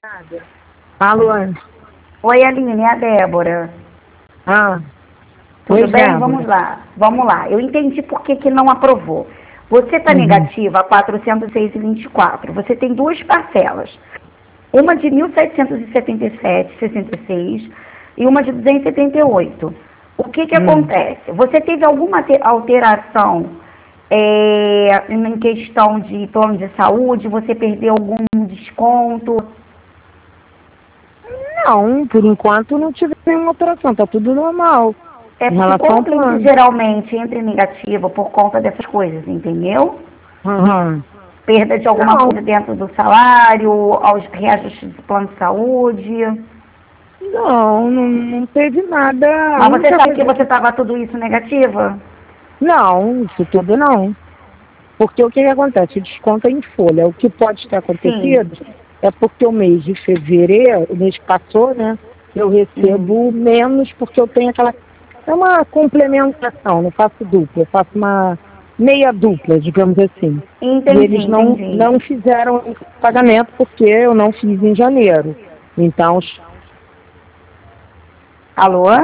Alô? Oi, Aline, é a Débora. Tudo Oi, bem? Débora. Vamos lá. Eu entendi por que não aprovou. Você está negativa a 406,24. Você tem duas parcelas. Uma de 1.777,66 e uma de 278. O que acontece? Você teve alguma alteração em questão de plano de saúde? Você perdeu algum desconto? Não, por enquanto não tive nenhuma alteração, tá tudo normal. É Em porque relação como ao o cliente plano. geralmente entra em negativo por conta dessas coisas, entendeu? Uhum. Perda de alguma Não, coisa dentro do salário, aos reajustes do plano de saúde. não teve nada. A Mas você única sabe que coisa você que. estava tudo isso negativa? Não, isso tudo não. Porque o que acontece? O desconto é em folha. O que pode ter Sim. acontecido é porque o mês de fevereiro, o mês que passou, né? Eu recebo menos porque eu tenho aquela. É uma complementação, não faço dupla, eu faço uma meia dupla, digamos assim. E Entendi, eles entendi. não fizeram esse pagamento porque eu não fiz em janeiro. Então, Alô?